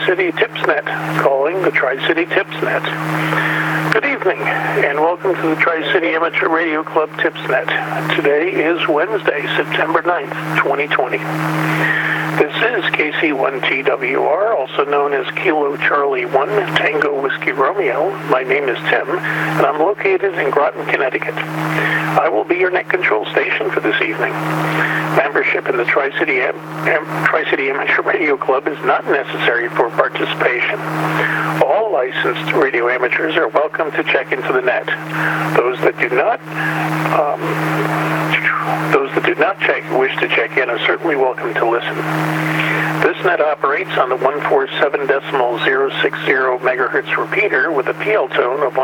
Tri-City TipsNet, calling the Tri-City TipsNet. Good evening, and welcome to the Tri-City Amateur Radio Club TipsNet. Today is Wednesday, September 9th, 2020. This is KC1TWR, also known as Kilo Charlie 1 Tango Whiskey Romeo. My name is Tim, and I'm located in Groton, Connecticut. I will be your net control station for this evening. Membership in the Tri-City Amateur Radio Club is not necessary for participation. All licensed radio amateurs are welcome to check into the net. Those that do not wish to check in are certainly welcome to listen. This net operates on the 147.060 megahertz repeater with a PL tone of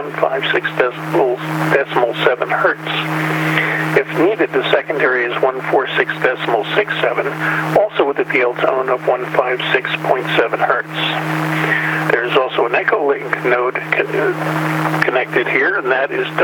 156.7 hertz. If needed, the secondary is 146.67, also with a PL tone of 156.7 hertz. There is also an Echo Link node connected here, and that is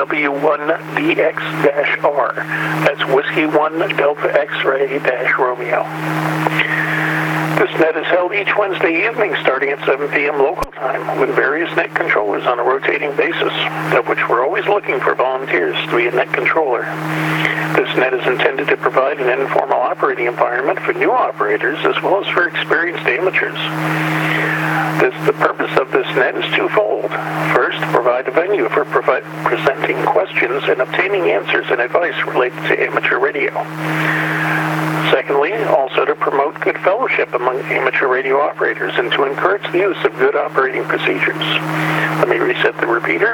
W1DX-R. That's Whiskey 1 Delta X-Ray-Romeo. This net is held each Wednesday evening starting at 7 p.m. local time with various net controllers on a rotating basis, of which we're always looking for volunteers to be a net controller. This net is intended to provide an informal operating environment for new operators as well as for experienced amateurs. The purpose of this net is twofold. First, provide a venue for presenting questions and obtaining answers and advice related to amateur radio. Secondly, also to promote good fellowship among amateur radio operators and to encourage the use of good operating procedures. Let me reset the repeater.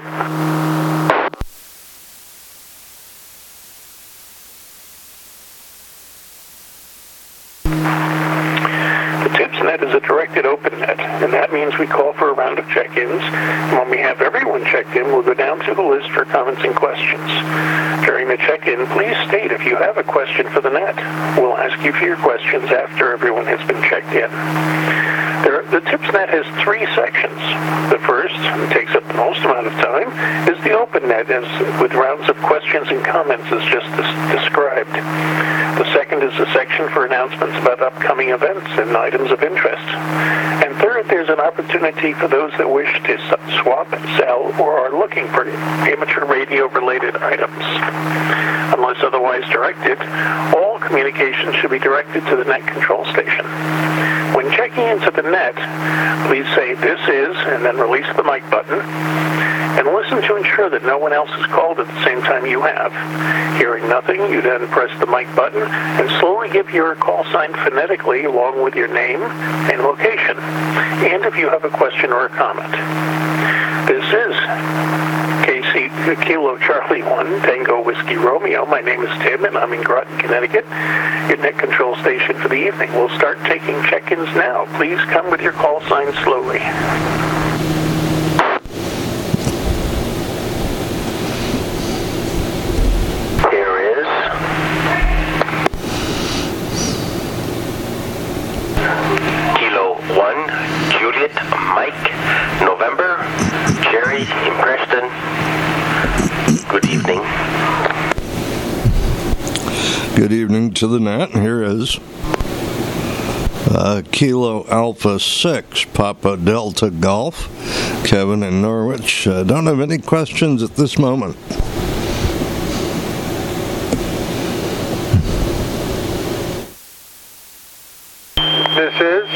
TipsNet is a directed open net, and that means we call for a round of check-ins, and when we have everyone checked in, we'll go down to the list for comments and questions. During the check-in, please state if you have a question for the net. We'll ask you for your questions after everyone has been checked in. The TipsNet has three sections. The first, and takes up the most amount of time, is the open net, with rounds of questions and comments as just described. The second is a section for announcements about upcoming events and items of interest. And third, there's an opportunity for those that wish to swap, sell, or are looking for amateur radio-related items. Unless otherwise directed, all communications should be directed to the net control station. When checking into the net, please say, "This is," and then release the mic button, and listen to ensure that no one else is called at the same time you have. Hearing nothing, you then press the mic button and slowly give your call sign phonetically along with your name and location, and if you have a question or a comment. This is Kilo Charlie 1 Tango Whiskey Romeo. My name is Tim, and I'm in Groton, Connecticut, your net control station for the evening. We'll start taking check-ins now. Please come with your call sign slowly. Here is Kilo 1 Juliet Mike November Jerry in Preston. Good evening. Good evening to the net. Here is Kilo Alpha 6 Papa Delta Golf. Kevin in Norwich. Don't have any questions at this moment. This is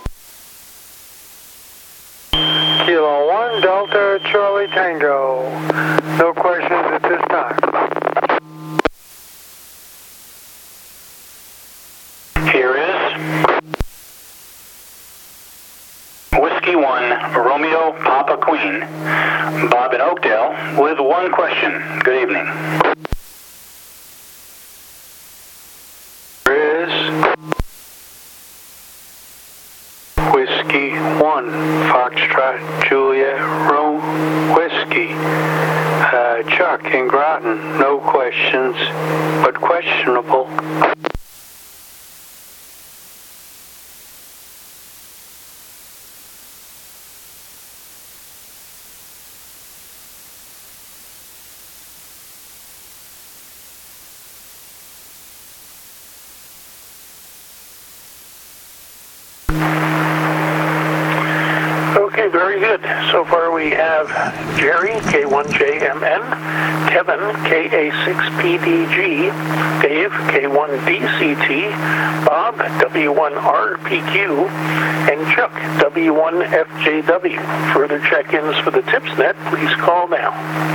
Kilo 1 Delta Charlie Tango. No questions at this time. Here is Whiskey 1 Romeo Papa Queen, Bob in Oakdale, with one question. Good evening. Here is Whiskey 1 Foxtrot Juliet Rome Whiskey. Chuck in Groton, no questions, but questionable. So far we have Jerry, K1JMN, Kevin, KA6PDG, Dave, K1DCT, Bob, W1RPQ, and Chuck, W1FJW. Further check-ins for the TipsNet, please call now.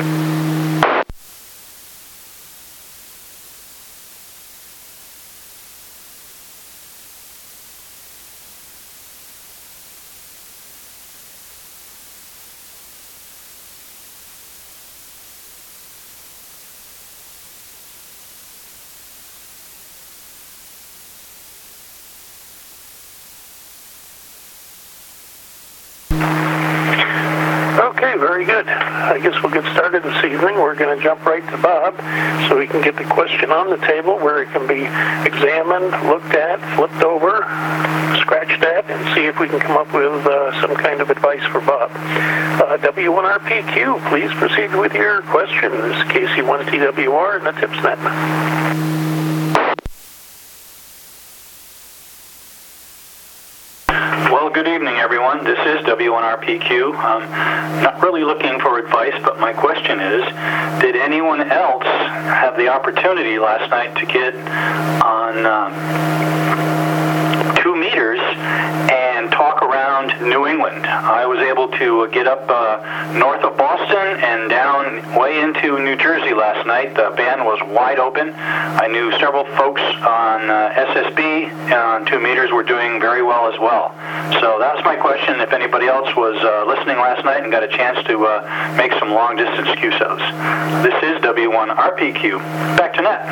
Okay, very good. I guess we'll get started this evening. We're going to jump right to Bob so we can get the question on the table where it can be examined, looked at, flipped over, scratched at, and see if we can come up with some kind of advice for Bob. W1RPQ, please proceed with your question. This is KC1TWR and the TipsNet. Well, good evening, everyone. This is W1RPQ. Not really looking for advice, but my question is, did anyone else have the opportunity last night to get on 2 meters and talk around New England? I was able to get up north of Boston and down way into New Jersey last night. The band was wide open. I knew several folks on SSB on 2 meters were doing very well as well. So that was my question, if anybody else was listening last night and got a chance to make some long-distance QSOs. This is W1RPQ. Back to net.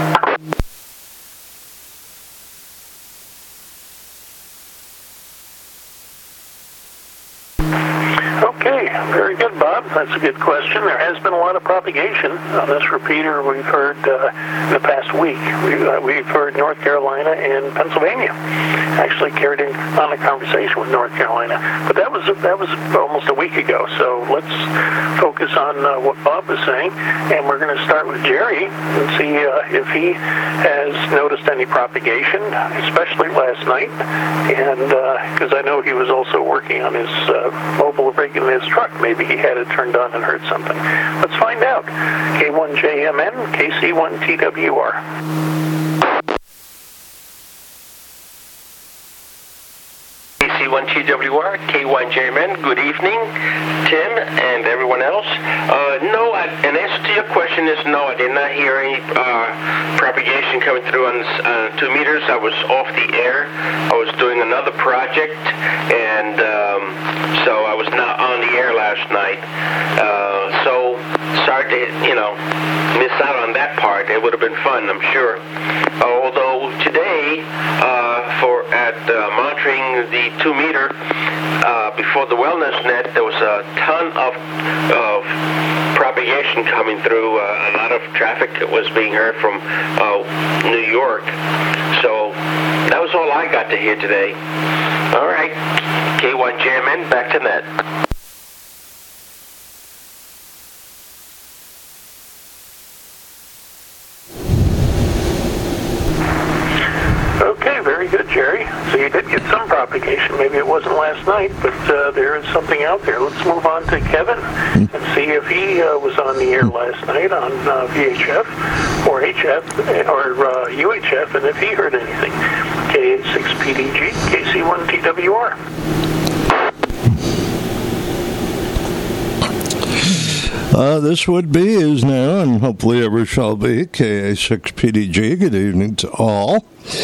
Okay, very good, Bob. That's a good question. There has been a lot of propagation on this repeater we've heard in the past week. We've heard North Carolina and Pennsylvania. Actually carried on a conversation with North Carolina, but that was almost a week ago. So let's focus on what Bob was saying, and we're going to start with Jerry and see if he has noticed any propagation, especially last night, and because I know he was also working on his mobile rig in his truck. Maybe he had it turned on and heard something. Let's find out. K1JMN, KC1TWR. KC1TWR, K1JMN, good evening, Tim and everyone else. No, an answer to your question is no, I did not hear any propagation coming through on 2 meters. I was off the air. I was doing another project, and so I was not on the air last night. So sorry to, miss out on that part. It would have been fun, I'm sure. Although today, monitoring the 2 meter before the wellness net, there was a ton of propagation coming through. A lot of traffic was being heard from New York. So that was all I got to hear today. All right, K1JMN, back to net. Okay, very good, Jerry. So you did get some propagation. Maybe it wasn't last night, but there is something out there. Let's move on to Kevin and see if he was on the air last night on VHF or HF or UHF, and if he heard anything. K6PDG, KC1TWR. This would be, is now, and hopefully ever shall be, KA6PDG. Good evening to all.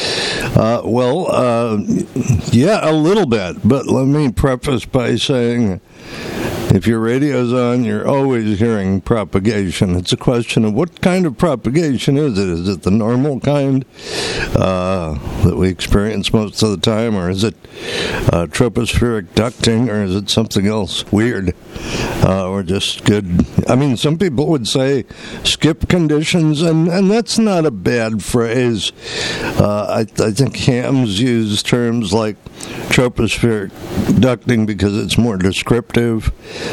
Yeah, a little bit, but let me preface by saying if your radio's on, you're always hearing propagation. It's a question of what kind of propagation is it? Is it the normal kind that we experience most of the time, or is it tropospheric ducting, or is it something else weird, or just good? I mean, some people would say skip conditions, and that's not a bad phrase. I think hams use terms like tropospheric ducting because it's more descriptive.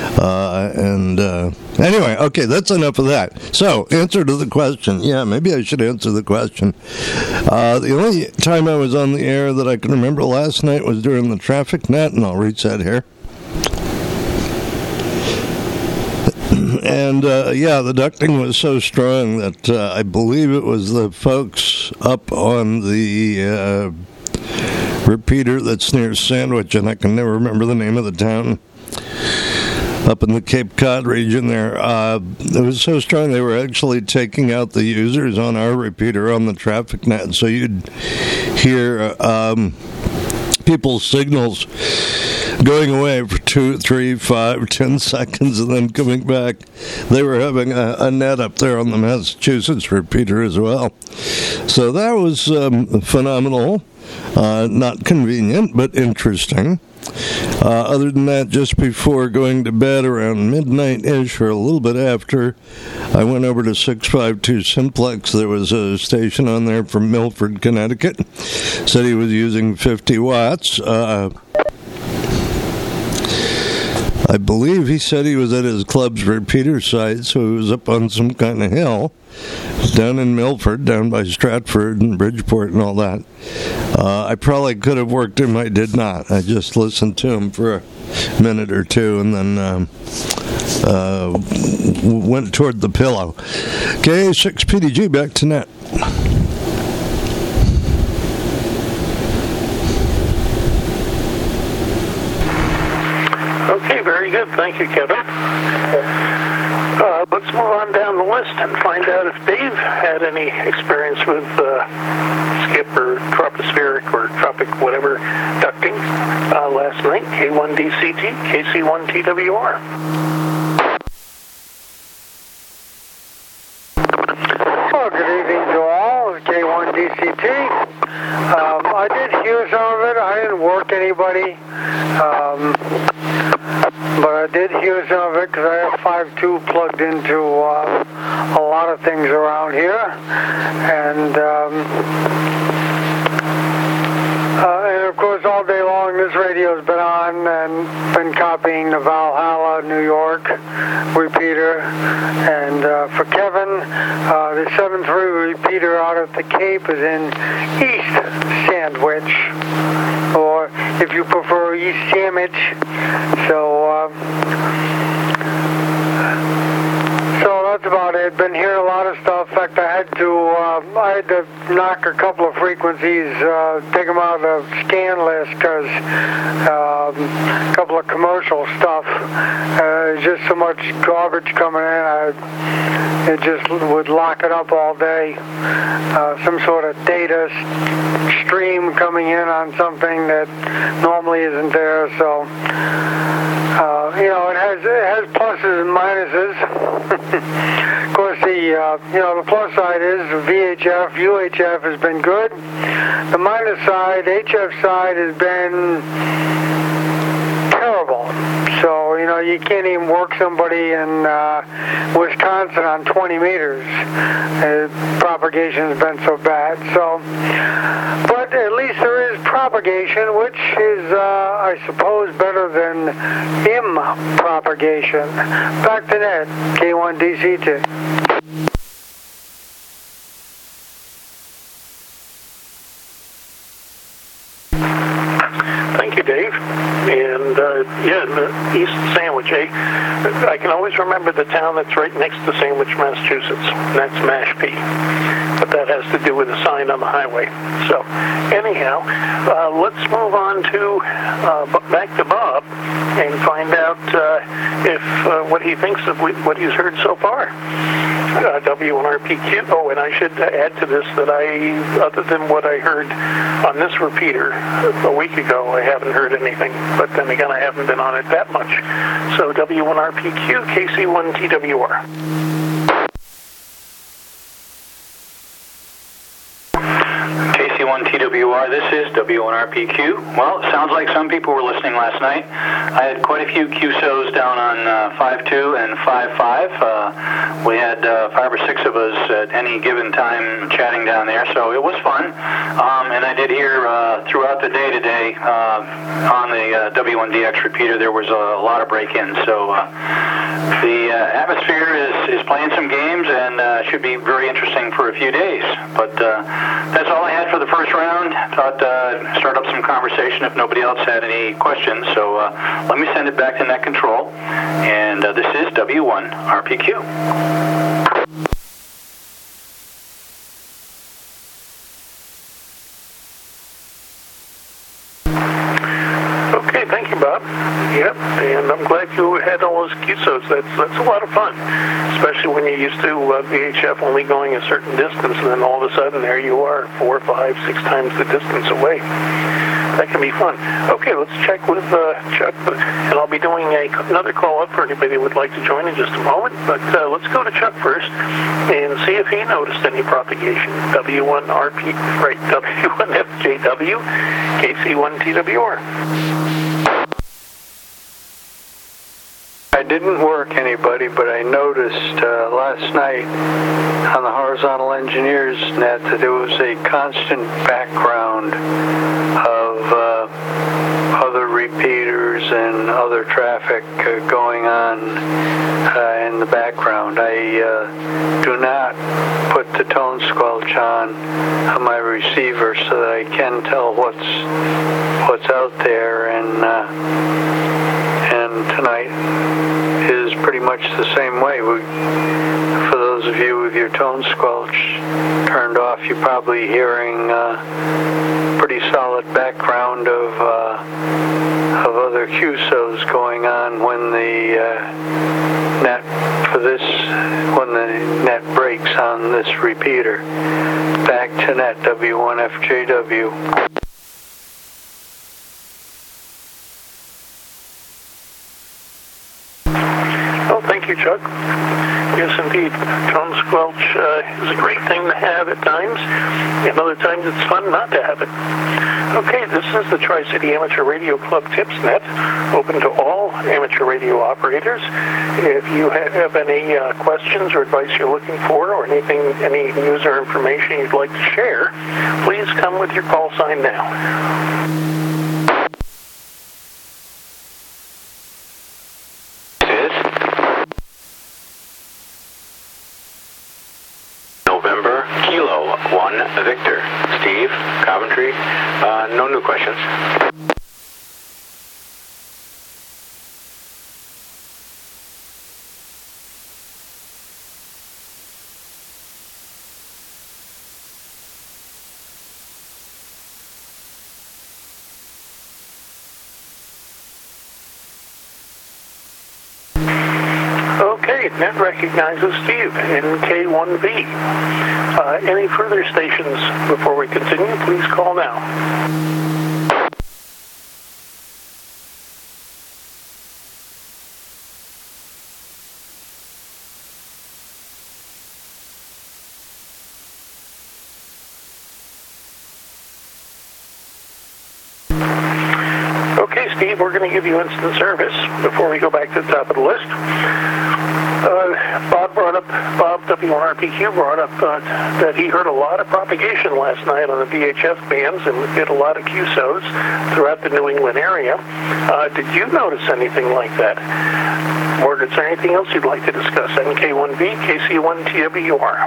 Anyway, okay, that's enough of that. So, answer to the question. Yeah, maybe I should answer the question. The only time I was on the air that I can remember last night was during the traffic net, and I'll reset here. The ducting was so strong that I believe it was the folks up on the repeater that's near Sandwich, and I can never remember the name of the town, up in the Cape Cod region there. It was so strong they were actually taking out the users on our repeater on the traffic net, so you'd hear people's signals going away for 2, 3, 5, 10 seconds and then coming back. They were having a net up there on the Massachusetts repeater as well. So that was phenomenal. Not convenient, but interesting. Other than that, just before going to bed around midnight-ish or a little bit after, I went over to 652 Simplex. There was a station on there from Milford, Connecticut. Said he was using 50 watts. I believe he said he was at his club's repeater site, so he was up on some kind of hill down in Milford, down by Stratford and Bridgeport and all that. I probably could have worked him. I did not. I just listened to him for a minute or two and then went toward the pillow. KA6PDG, back to net. Okay, very good. Thank you, Kevin. Let's move on down the list and find out if Dave had any experience with skip or tropospheric or tropic whatever ducting last night. K1DCT, KC1TWR. Well, good evening to all. It's K1DCT. I did hear some of it. I didn't work anybody. But I did hear some of it because I have 5.2 plugged into a lot of things around here. And of course, all day long, this radio's been on and been copying the Valhalla, New York repeater. And for Kevin, the 7.3 repeater out at the Cape is in East Sandwich, or if you prefer, East Sandwich. So that's about it. Been hearing a lot of stuff. In fact, I had to knock a couple of frequencies, take them out of scan list because a couple of commercial stuff. Just so much garbage coming in. It just would lock it up all day. Some sort of data stream coming in on something that normally isn't there. So, it has pluses and minuses. Of course, the plus side is VHF, UHF has been good. The minus side, HF side, has been terrible. So, you can't even work somebody in Wisconsin on 20 meters. Propagation has been so bad. So, but at least there is propagation, which is, I suppose, better than impropagation. Back to net, K1DCT. Thank you, Dave. And East Sandwich. I can always remember the town that's right next to Sandwich, Massachusetts. And that's Mashpee. But that has to do with the sign on the highway. So, anyhow, let's move on to back to Bob and find out if what he thinks of what he's heard so far. W1RPQ. Oh, and I should add to this that other than what I heard on this repeater a week ago, I haven't heard anything. But then again, I haven't been on it that much. So W1RPQ, KC1TWR. KC1TWR, this is W1RPQ. Well, it sounds like some people were listening last night. I had quite a few QSOs down on 5.2 and 5.5. We had 5 or 6 of us at any given time chatting down there, so it was fun. And I did hear throughout the day today on the W1DX repeater there was a lot of break-ins. So the atmosphere is playing some games and should be very interesting for a few days. But that's all I had for the first round. Thought start up some conversation if nobody else had any questions. So let me send it back to Net Control. And this is W1RPQ. Okay, thank you, Bob. Yep, and I'm glad you had all those QSOs. That's a lot of fun, especially when you're used to VHF only going a certain distance, and then all of a sudden there you are 4, 5, 6 times the distance away. That can be fun. Okay, let's check with Chuck, and I'll be doing another call-up for anybody who would like to join in just a moment, but let's go to Chuck first and see if he noticed any propagation. W1RP, right, W1FJW, KC1TWR. I didn't work anybody, but I noticed last night on the Horizontal Engineers Net that there was a constant background of other repeaters and other traffic going on in the background. I do not put the tone squelch on my receiver so that I can tell what's out there, and tonight is pretty much the same way. For those of you with your tone squelch turned off, you're probably hearing pretty solid background of other QSOs going on when the net breaks on this repeater. Back to net W1FJW. Thank you, Chuck. Yes, indeed. Tone squelch is a great thing to have at times, and other times it's fun not to have it. Okay, this is the Tri-City Amateur Radio Club Tips Net, open to all amateur radio operators. If you have any questions or advice you're looking for, or any news or information you'd like to share, please come with your call sign now. Victor, Steve, Coventry, no new questions. Okay, Net recognizes Steve, NK1V. Any further stations before we continue, please call now. Okay, Steve, we're going to give you instant service before we go back to the top of the list. Bob W1RPQ brought up that he heard a lot of propagation last night on the VHF bands and did a lot of QSOs throughout the New England area. Did you notice anything like that? Or is there anything else you'd like to discuss? NK1V, KC1TWR.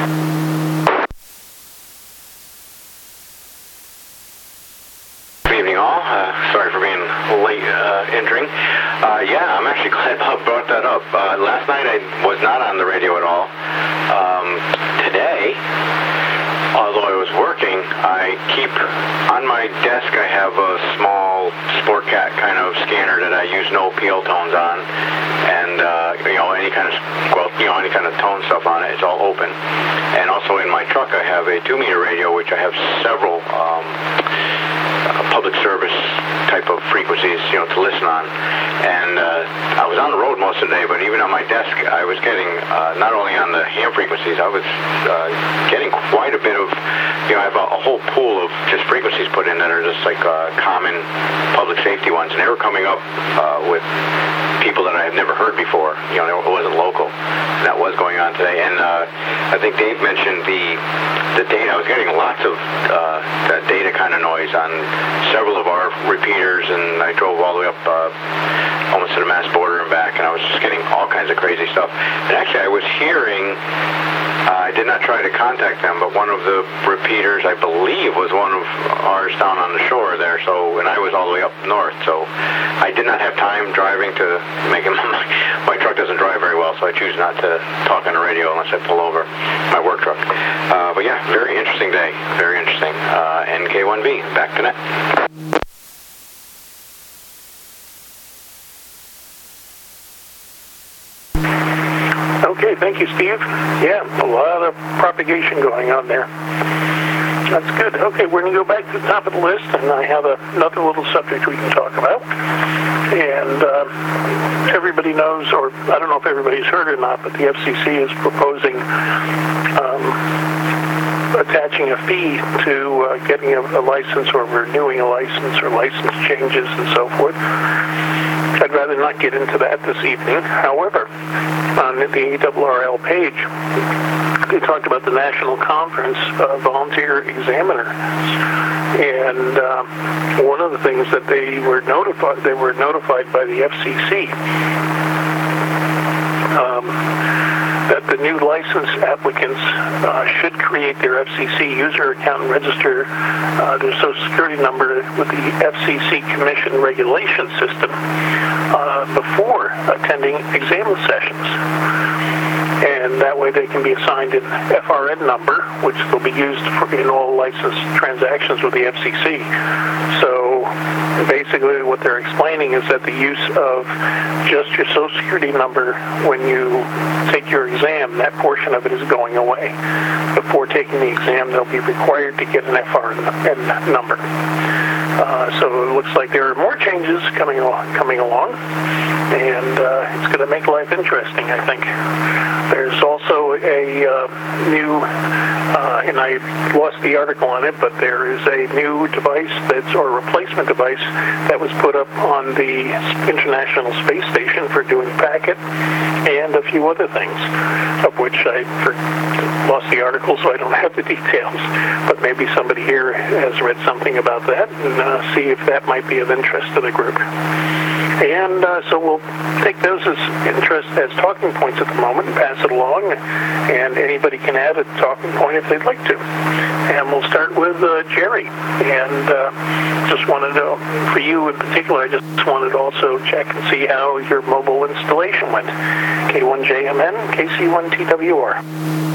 Good evening, all. Sorry for being late entering. Yeah, I'm actually glad Bob brought that up. Last night I was not on the radio at all. Today, although I was working, I keep on my desk. I have a small SportCat kind of scanner that I use no PL tones on, and any kind of tone stuff on it. It's all open. And also in my truck, I have a 2-meter radio, which I have several public service type of frequencies, to listen on. And I was on the road most of the day, but even on my desk, I was getting, not only on the ham frequencies, I was getting quite a bit of, I have a whole pool of just frequencies put in that are just like common public safety ones, and they were coming up with people that I have never heard before. It wasn't local. And that was going on today. And I think Dave mentioned the the data. I was getting lots of data kind of noise on several of our repeaters, and I drove all the way up almost to the Mass border and back, and I was just getting all kinds of crazy stuff. And actually, I was hearing, I did not try to contact them, but one of the repeaters, I believe, was one of ours down on the shore there, and I was all the way up north, so I did not have time driving to make it. My truck doesn't drive very well, so I choose not to talk on the radio unless I pull over my work truck. But yeah, very interesting day. Very interesting. NK1B, back to net. Okay, thank you, Steve. Yeah, a lot of propagation going on there. That's good. Okay, we're going to go back to the top of the list, and I have another little subject we can talk about. And everybody knows, or I don't know if everybody's heard or not, but the FCC is proposing attaching a fee to getting a license or renewing a license or license changes and so forth. I'd rather not get into that this evening. However, on the ARRL page, they talked about the National Conference of Volunteer Examiners, and one of the things that they were notified by the FCC that the new license applicants should create their FCC user account and register their Social Security number with the FCC Commission regulation system before attending exam sessions. And that way they can be assigned an FRN number, which will be used in all license transactions with the FCC. So basically what they're explaining is that the use of just your Social Security number when you take your exam, that portion of it is going away. Before taking the exam, they'll be required to get an FRN number. So it looks like there are more changes coming along, and it's going to make life interesting, I think. There's also a new, and I lost the article on it, but there is a new device or replacement device that was put up on the International Space Station for doing packet and a few other things, of which I lost the article, so I don't have the details. But maybe somebody here has read something about that, and see if that might be of interest to the group. And so we'll take those as talking points at the moment and pass it along, and anybody can add a talking point if they'd like to. And we'll start with Jerry. And just wanted to, for you in particular, I just wanted to also check and see how your mobile installation went. K1JMN, KC1TWR.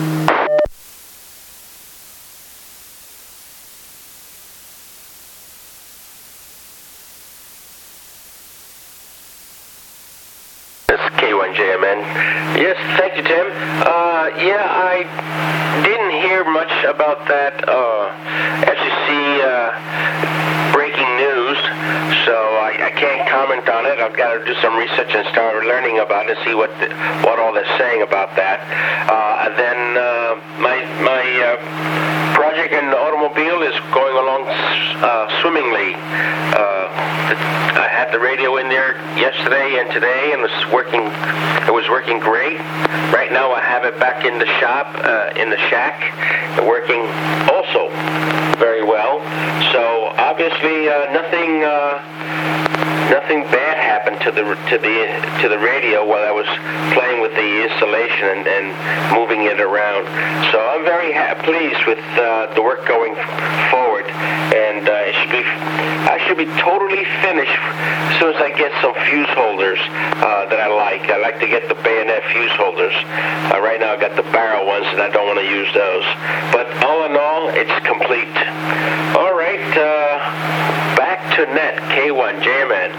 K1JMN. Yes, thank you, Tim. Yeah, I didn't hear much about that FCC breaking news, so I can't comment on it. I've got to do some research and start learning about it, see what all they're saying about that. And then my project in the automobile is going along swimmingly. I had the radio in there yesterday and today, and it was working great. Right now I have it back in the shop, in the shack, working also very well. So obviously nothing bad happened to the radio while I was playing with the installation and moving it around. So I'm very pleased with the work going forward, and I should be totally finished as soon as I get some fuse holders that I like. I like to get the bayonet fuse holders. Right now I got the barrel ones, and I don't want to use those. But all in all, it's complete. All right, back to net, K1JMN.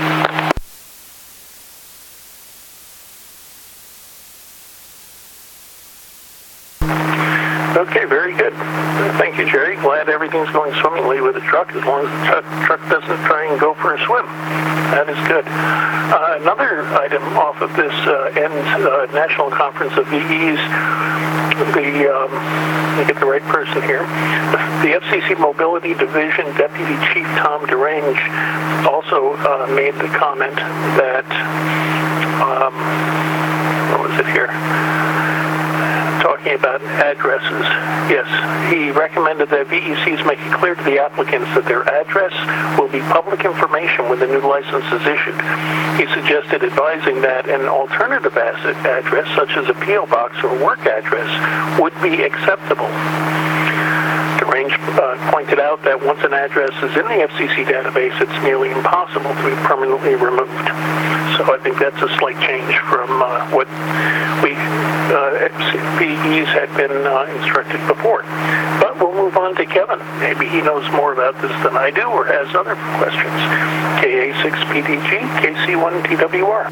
Okay, very good. Thank you, Jerry. Glad everything's going swimmingly with the truck, as long as the truck doesn't try and go for a swim. That is good. Another item off of this National Conference of VEs, let me get the right person here. The FCC Mobility Division Deputy Chief Tom Derange also made the comment that, what was it here? Talking asking about addresses. Yes, he recommended that VECs make it clear to the applicants that their address will be public information when the new license is issued. He suggested advising that an alternative address, such as a P.O. box or work address, would be acceptable. DeRange pointed out that once an address is in the FCC database, it's nearly impossible to be permanently removed. So I think that's a slight change from what we FCPEs had been instructed before. But we'll move on to Kevin. Maybe he knows more about this than I do or has other questions. KA6PDG, KC1TWR.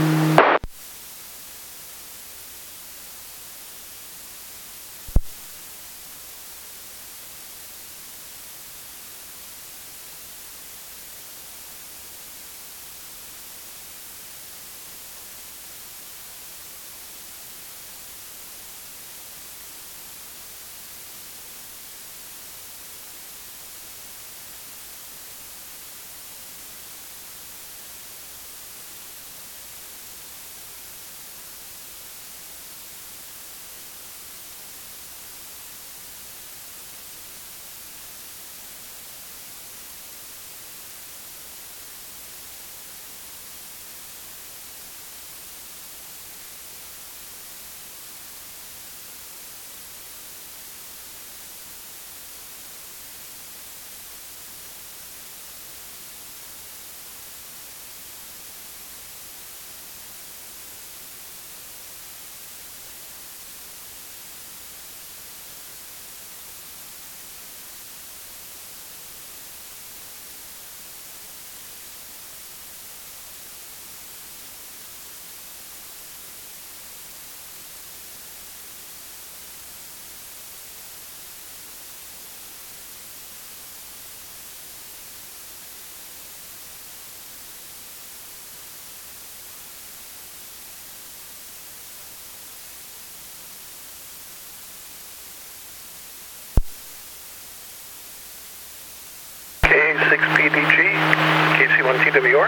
KA6PDG, KC1TWR.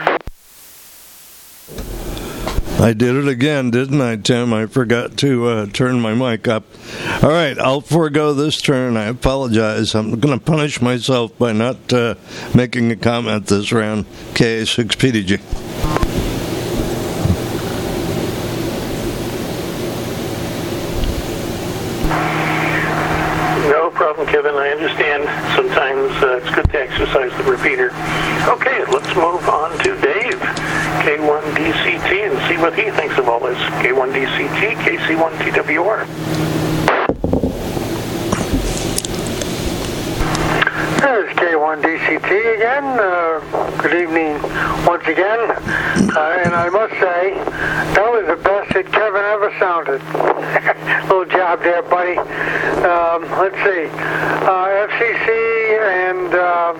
I did it again, didn't I, Tim? I forgot to turn my mic up. All right, I'll forego this turn. I apologize. I'm going to punish myself by not making a comment this round. KA6PDG. No problem, Kevin. I understand. Sometimes it's good to exercise the repeater. Okay, let's move on to Dave, K1DCT, and see what he thinks of all this. K1DCT, KC1TWR. There's K1DCT again. Good evening once again. And I must say, that was the best that Kevin ever sounded. Little job there, buddy. Let's see. FCC and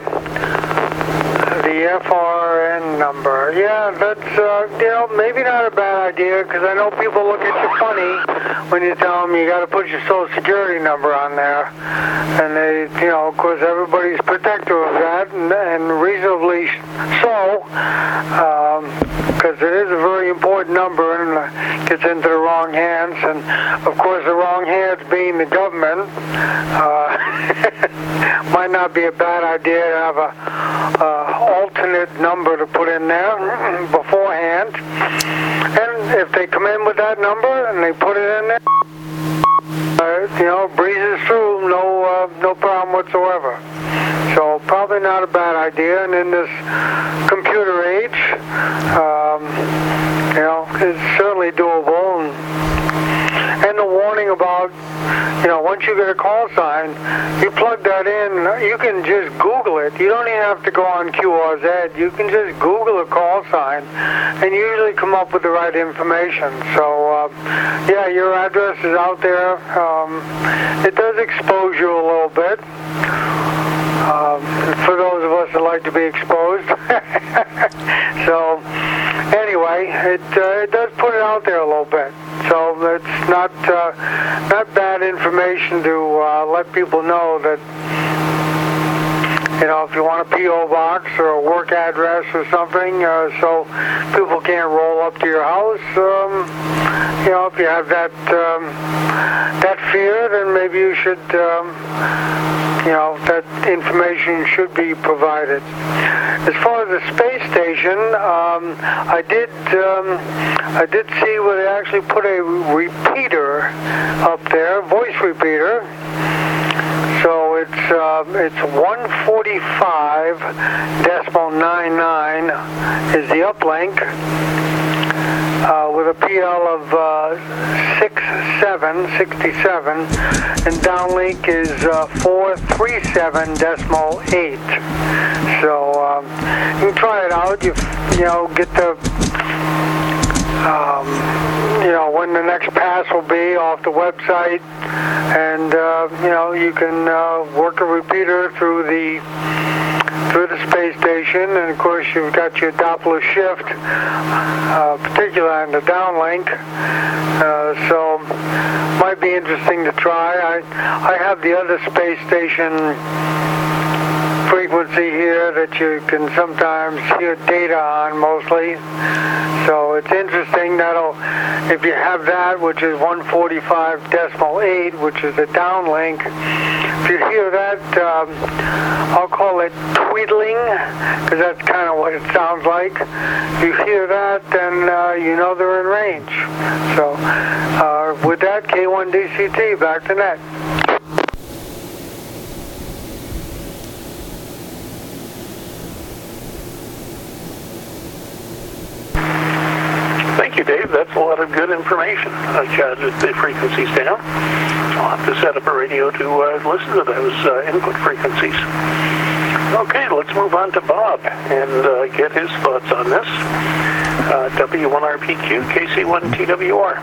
the FRN number. Yeah, that's, maybe not a bad idea, because I know people look at you funny when you tell them you got to put your Social Security number on there. And they, of course, everybody's protective of that, and reasonably so, because it is a very important number and gets into the wrong hands. And, of course, the wrong hands being the government, might not be a bad idea to have a alternate number to put in there beforehand. And if they come in with that number and they put it in there, breezes through, no problem whatsoever. So probably not a bad idea. And in this computer age, it's certainly doable. And the warning about, once you get a call sign, you plug that in, you can just Google it. You don't even have to go on QRZ. You can just Google a call sign and usually come up with the right information. So, your address is out there. It does expose you a little bit. For those of us that like to be exposed. So, anyway, it does put it out there a little bit. So it's not bad information to let people know that, if you want a P.O. box or a work address or something, so people can't roll up to your house, if you have that fear, then maybe you should, that information should be provided. As far as the space station, I did see where they actually put a repeater up there, voice repeater. So it's 145.99 is the uplink with a PL of 67, and downlink is 437.8. So you can try it out. You get the when the next pass will be off the website, and you can work a repeater through the space station, and of course you've got your Doppler shift, particularly on the downlink. So might be interesting to try. I have the other space station frequency here that you can sometimes hear data on mostly. So it's interesting. If you have that, which is 145.8, which is the downlink, if you hear that, I'll call it tweedling, because that's kind of what it sounds like. If you hear that, then they're in range. So with that, K1DCT, back to net. Thank you, Dave. That's a lot of good information. I jotted the frequencies down. I'll have to set up a radio to listen to those input frequencies. Okay, let's move on to Bob and get his thoughts on this. W1RPQ, KC1TWR.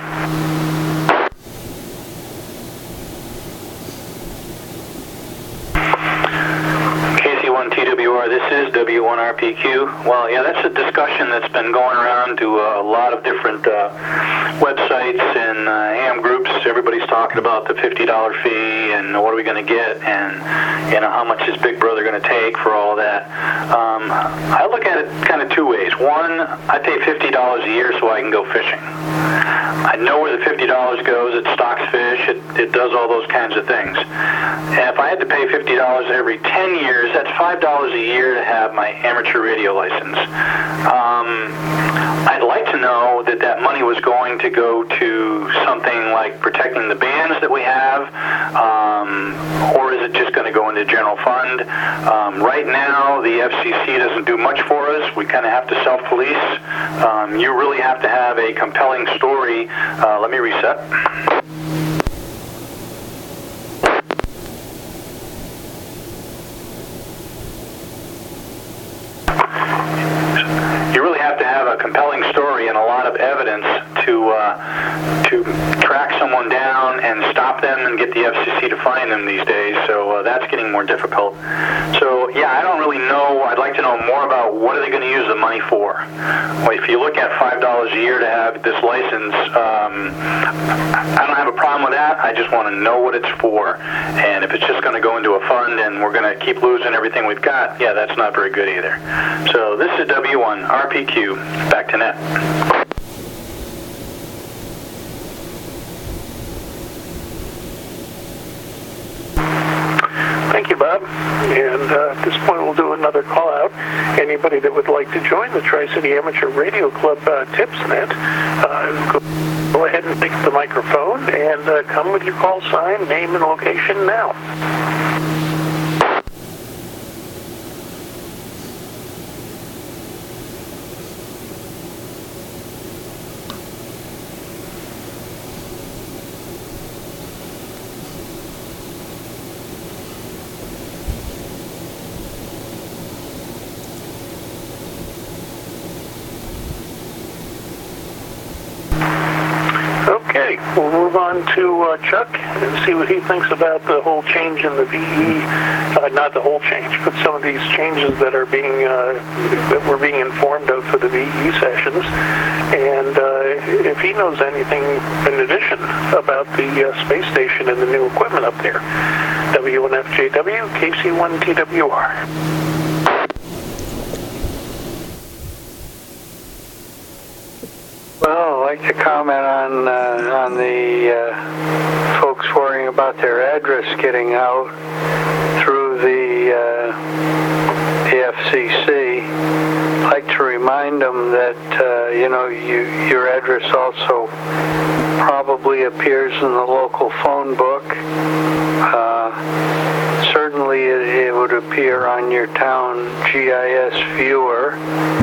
TWR, this is W1RPQ. Well, yeah, that's a discussion that's been going around to a lot of different websites and ham groups. Everybody's talking about the $50 fee and what are we going to get, and how much is Big Brother going to take for all that. I look at it kind of two ways. One, I pay $50 a year so I can go fishing. I know where the $50 goes. It stocks fish. It does all those kinds of things. And if I had to pay $50 every 10 years, that's $5 a year to have my amateur radio license. I'd like to know that money was going to go to something like protecting the bands that we have, or is it just going to go into general fund? Right now, the FCC doesn't do much for us. We kind of have to self-police. You really have to have a compelling story. Let me reset. You really have to have a compelling story and a lot of evidence to track someone down and stop them and get the FCC to fine them these days. So that's getting more difficult. So yeah, I don't really know. I'd like to know more about what are they going to use the money for. Well, if you look at $5 a year to have this license, I don't have a problem with that. I just want to know what it's for. And if it's just going to go into a fund and we're going to keep losing everything we've got, yeah, that's not very good either. So this is W1 RPQ. Back to net. Thank you, Bob. And at this point, we'll do another call out. Anybody that would like to join the Tri-City Amateur Radio Club TipsNet, go ahead and take the microphone and come with your call sign, name, and location now. Okay, we'll move on to Chuck and see what he thinks about the whole change in the VE. Not the whole change, but some of these changes that are being that we're being informed of for the VE sessions, and if he knows anything in addition about the space station and the new equipment up there. W1FJW, KC1TWR. Well, I'd like to comment on the folks worrying about their address getting out through the FCC. I'd like to remind them that your address also probably appears in the local phone book. Certainly, it would appear on your town GIS viewer.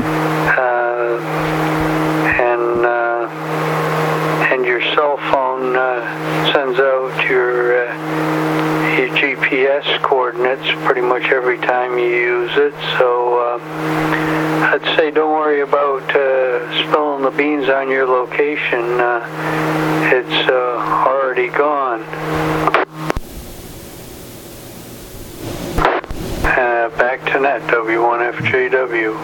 And your cell phone sends out your GPS coordinates pretty much every time you use it. So I'd say don't worry about spilling the beans on your location. It's already gone. Back to net, W1FJW.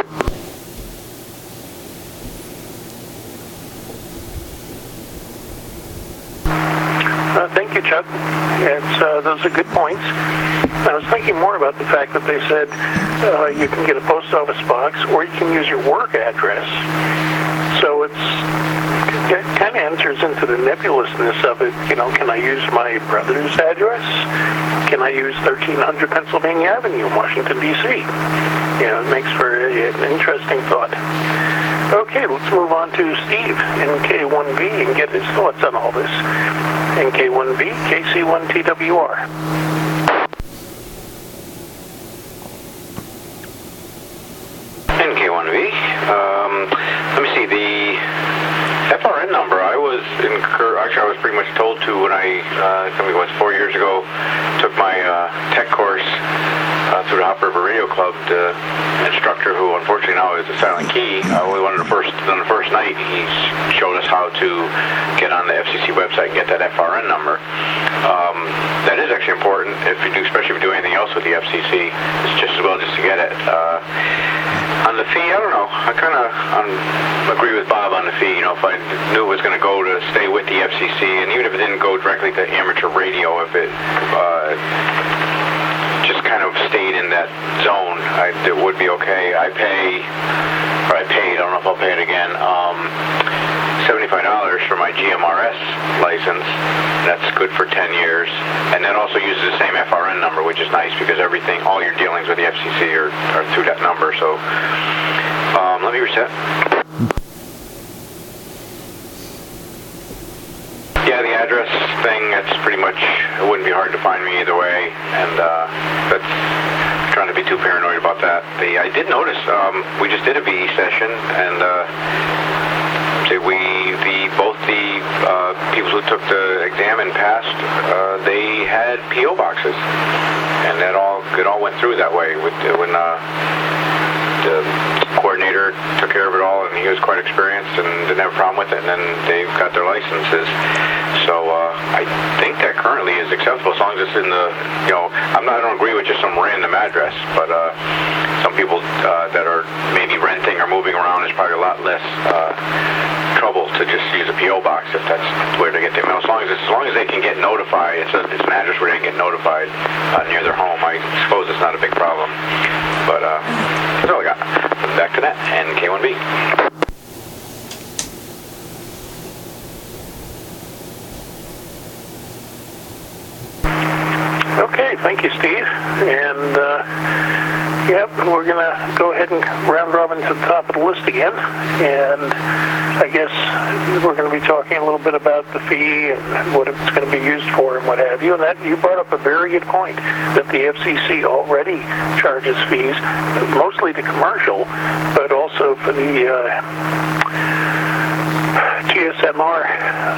Thank you, Chuck. Those are good points. I was thinking more about the fact that they said you can get a post office box or you can use your work address. So it kind of enters into the nebulousness of it. Can I use my brother's address? Can I use 1300 Pennsylvania Avenue in Washington, D.C.? It makes for an interesting thought. Okay, let's move on to Steve in K1B and get his thoughts on all this. In K1B, KC1TWR. In K1B, let me see, the FRN number, I was pretty much told to when I, 4 years ago, took my tech course through the Hop River Radio Club. The instructor, who unfortunately now is a silent key, on the first night, he showed us how to get on the FCC website and get that FRN number. That is actually important, especially if you do anything else with the FCC. It's just as well just to get it. On the fee, I don't know. I kind of agree with Bob on the fee. If I knew it was going to go to stay with the FCC, and even if it didn't go directly to amateur radio, if it just kind of stayed in that zone, it would be okay. I paid, I don't know if I'll pay it again, $75 for my GMRS license. That's good for 10 years. And that also uses the same FRN number, which is nice because all your dealings with the FCC are through that number. So let me reset. Yeah, the address thing, it's pretty much, it wouldn't be hard to find me either way. And that's trying to be too paranoid about that. I did notice, we just did a VE session, and both the people who took the exam and passed, they had P.O. boxes, and it all went through that way. When the coordinator took care of it all, and he was quite experienced and didn't have a problem with it, and then they got their licenses. So I think that currently is acceptable as long as it's in the, I don't agree with just some random address, but some people that are maybe renting or moving around, is probably a lot less trouble to just use a P.O. box if that's where they get their mail. As long as they can get notified, it's an address where they can get notified near their home. I suppose it's not a big problem. But that's all I got. Back to that and K1B. Okay, thank you, Steve. And we're going to go ahead and round robin to the top of the list again. And I guess we're going to be talking a little bit about the fee and what it's going to be used for and what have you. And that you brought up a very good point, that the FCC already charges fees, mostly to commercial, but also for the GSMR,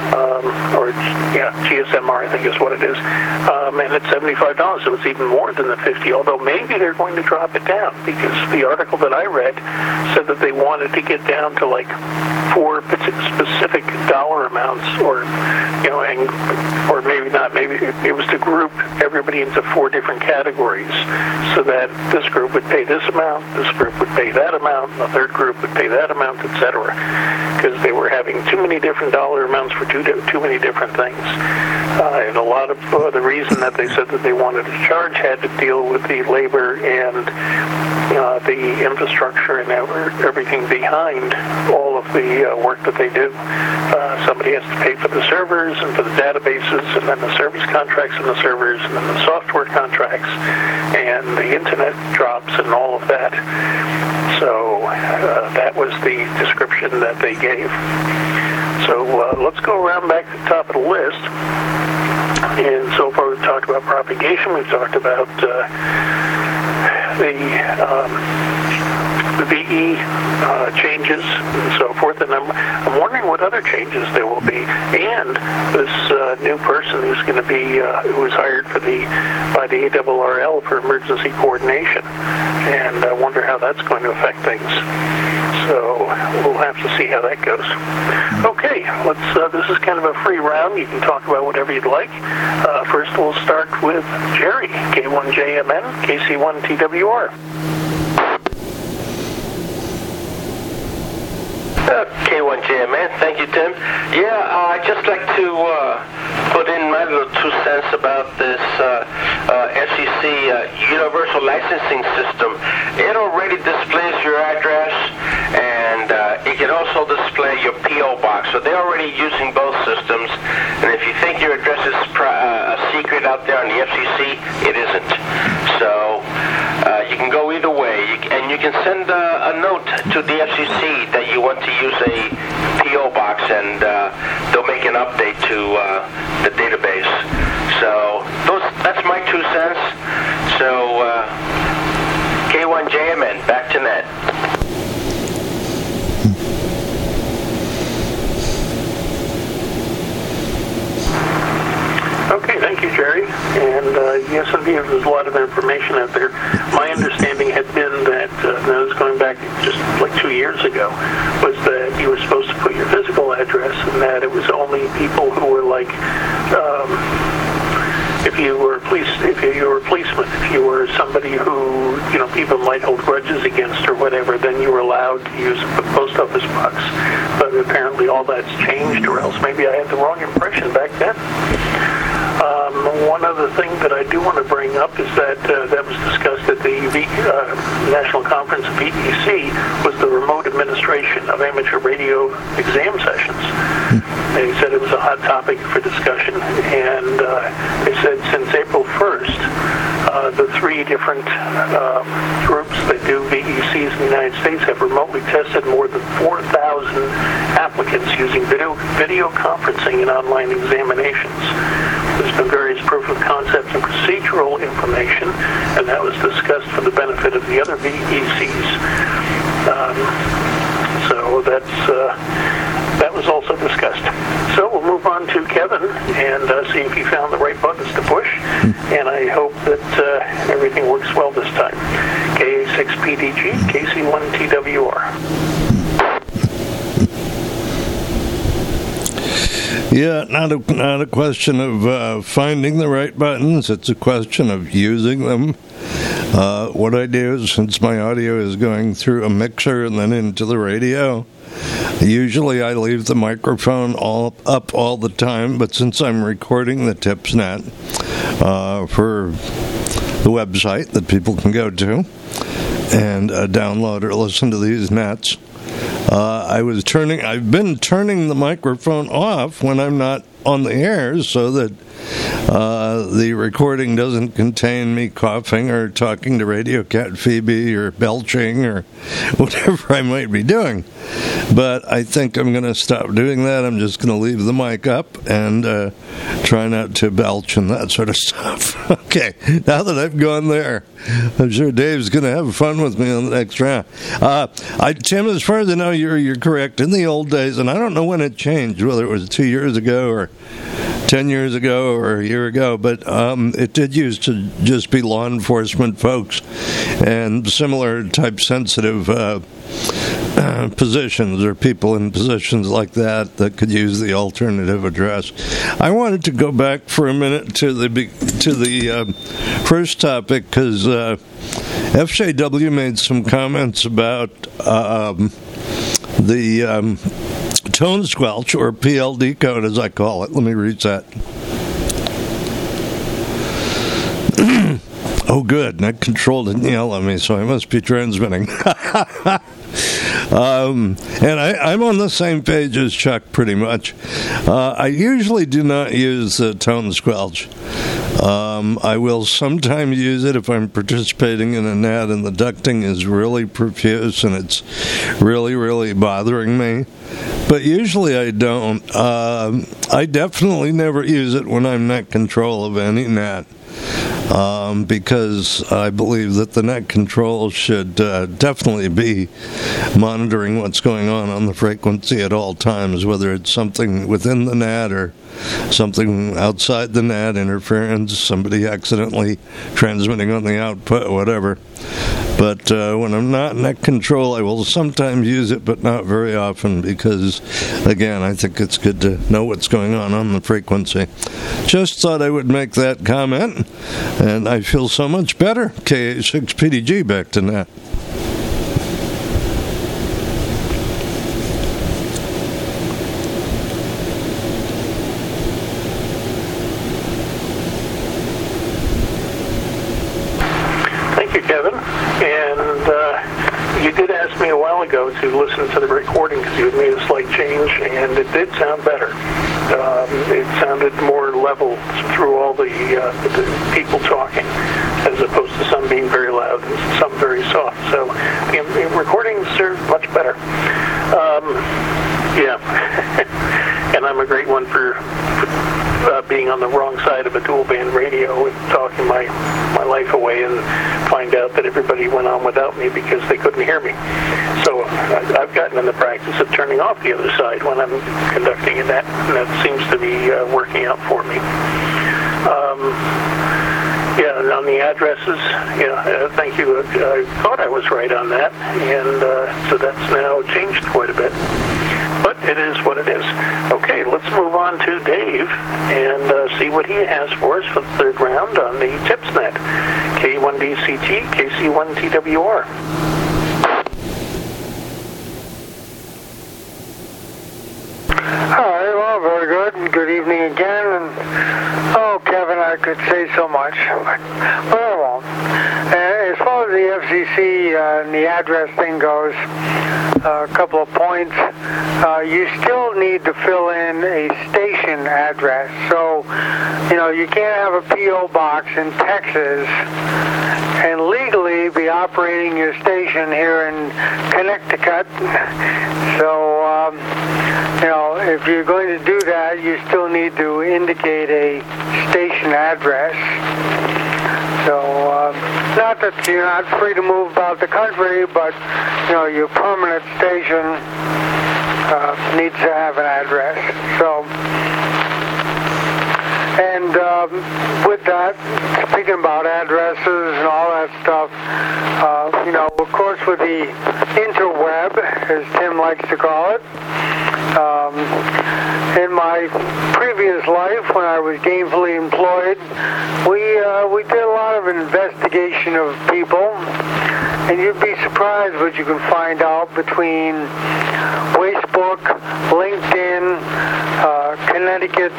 GSMR, I think is what it is, and it's $75, so it's even more than the $50, although maybe they're going to drop it down, because the article that I read said that they wanted to get down to like 4 specific dollar amounts, or maybe not, maybe it was to group everybody into 4 different categories, so that this group would pay this amount, this group would pay that amount, and the third group would pay that amount, etc., because they were having too many different dollar amounts for too many different things. And a lot of the reason that they said that they wanted to charge had to deal with the labor and the infrastructure and everything behind all of the work that they do. Somebody has to pay for the servers and for the databases, and then the service contracts and the servers, and then the software contracts, and the internet drops and all of that. So that was the description that they gave. So let's go around back to the top of the list. And so far we've talked about propagation, we've talked about the VE changes and so forth, and I'm wondering what other changes there will be. And this new person who's going to be who was hired by the ARRL for emergency coordination, and I wonder how that's going to affect things. So we'll have to see how that goes. Okay, this is kind of a free round. You can talk about whatever you'd like. First, we'll start with Jerry, K1JMN, KC1TWR. K1JMN, thank you, Tim. Yeah, I'd just like to put in my little 2 cents about this FCC universal licensing system. It already displays your address, and it can also display your P.O. box. So they're already using both systems. And if you think your address is a secret out there on the FCC, it isn't. So you can go either way, and you can send a note to the FCC that you want to use a P.O. box, and they'll make an update to the database. So that's my 2 cents. So K1JMN, back to net. Okay, thank you, Jerry. And yes, indeed, there's a lot of information out there. My understanding had been that, that was going back just like 2 years ago, was that you were supposed to put your physical address, and that it was only people who were like, if you were a policeman, if you were somebody who, people might hold grudges against or whatever, then you were allowed to use the post office box. But apparently all that's changed, or else maybe I had the wrong impression back then. One other thing that I do want to bring up is that that was discussed at the National Conference of VEC, was the remote administration of amateur radio exam sessions. They said it was a hot topic for discussion, and they said since April 1st, the 3 different groups that do VECs in the United States have remotely tested more than 4,000 applicants using video conferencing and online examinations. There's been various proof of concept and procedural information, and that was discussed for the benefit of the other VECs. So that was also discussed. So we'll move on to Kevin and see if he found the right buttons to push, and I hope that everything works well this time. KA6PDG, KC1TWR. Yeah, not a question of finding the right buttons. It's a question of using them. What I do is, since my audio is going through a mixer and then into the radio, usually I leave the microphone up all the time, but since I'm recording the TipsNet for the website that people can go to and download or listen to these nets, I've been turning the microphone off when I'm not on the air, so that The recording doesn't contain me coughing or talking to Radio Cat Phoebe or belching or whatever I might be doing. But I think I'm going to stop doing that. I'm just going to leave the mic up and try not to belch and that sort of stuff. Okay, now that I've gone there, I'm sure Dave's going to have fun with me on the next round. Tim, as far as I know, you're correct. In the old days, and I don't know when it changed, whether it was 2 years ago or 10 years ago or a year ago, but it did used to just be law enforcement folks and similar type sensitive positions or people in positions like that could use the alternative address. I wanted to go back for a minute to the first topic because FJW made some comments about the tone squelch, or PLD code as I call it. Let me read that. Oh, good. Net control didn't yell at me, so I must be transmitting. And I'm on the same page as Chuck, pretty much. I usually do not use the tone squelch. I will sometimes use it if I'm participating in a NAT and the ducting is really profuse and it's really, really bothering me. But usually I don't. I definitely never use it when I'm net control of any NAT. Because I believe that the net control should definitely be monitoring what's going on the frequency at all times, whether it's something within the NAT or something outside the NAT, interference, somebody accidentally transmitting on the output, whatever. But when I'm not net control, I will sometimes use it, but not very often because, again, I think it's good to know what's going on the frequency. Just thought I would make that comment, and I feel so much better. KA6PDG, back to NAT. Ago to listen to the recording because you had made a slight change, and it did sound better. It sounded more level through all the people talking, as opposed to some being very loud and some very soft. So the recordings are much better. Yeah, and I'm a great one for being on the wrong side of a dual band radio and talking my life away and find out that everybody went on without me because they couldn't hear me. So I've gotten in the practice of turning off the other side when I'm conducting, and that seems to be working out for me. Yeah, and on the addresses, thank you. I thought I was right on that, and so that's now changed quite a bit. But it is what it is. Okay, let's move on to Dave and see what he has for us for the third round on the TipsNet. K1DCT, KC1TWR. All right, well, very good. Good evening again. And, Kevin, I could say so much, but I won't. As far as the FCC and the address thing goes, a couple of points. You still need to fill in a station address. So, you can't have a P.O. box in Texas and legally be operating your station here in Connecticut. So, if you're going to do that, you still need to indicate a station address. So, not that you're not free to move about the country, but, your permanent station needs to have an address. So, and with that, speaking about addresses and all that stuff, of course with the interweb, as Tim likes to call it, in my previous life, when I was gainfully employed, we did a lot of investigation of people, and you'd be surprised what you can find out between Facebook, LinkedIn, Connecticut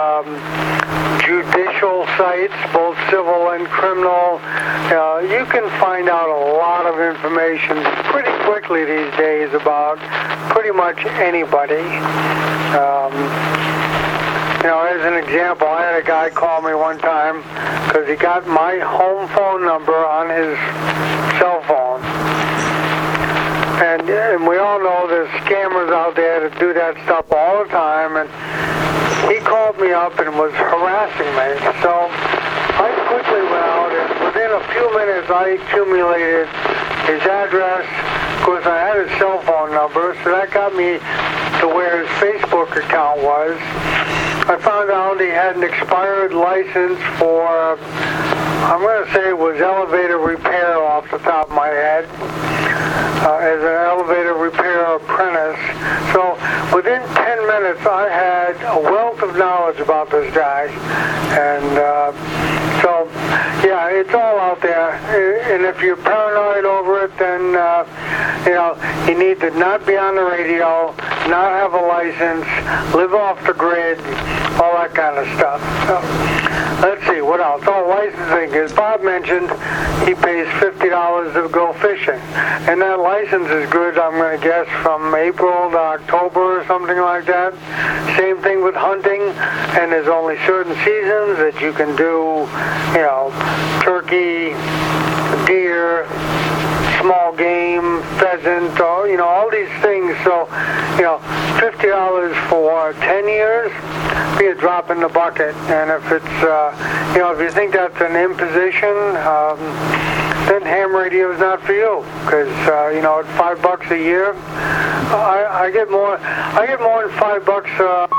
judicial sites, both civil and criminal. You can find out a lot of information pretty quickly these days about pretty much anybody. as an example, I had a guy call me one time because he got my home phone number on his cell phone. And we all know there's scammers out there that do that stuff all the time. And he called me up and was harassing me. So I quickly went out, and within a few minutes, I accumulated his address. Of course, I had his cell phone number, so that got me to where his Facebook account was. I found out he had an expired license for, I'm going to say it was elevator repair off the top of my head, as an elevator repair apprentice. So within 10 minutes, I had a wealth of knowledge about this guy. And so, yeah, it's all out there. And if you're paranoid over it, then, you need to not be on the radio, not have a license, live off the grid, all that kind of stuff. So, let's see, what else? Oh, licensing. As Bob mentioned, he pays $50 to go fishing. And that license is good, I'm going to guess, from April to October or something like that. Same thing with hunting, and there's only certain seasons that you can do, turkey, deer, small game, pheasant, all these things. So, $50 for 10 years, be a drop in the bucket. And if it's, if you think that's an imposition, then ham radio is not for you. Because, at $5 a year, I get more than $5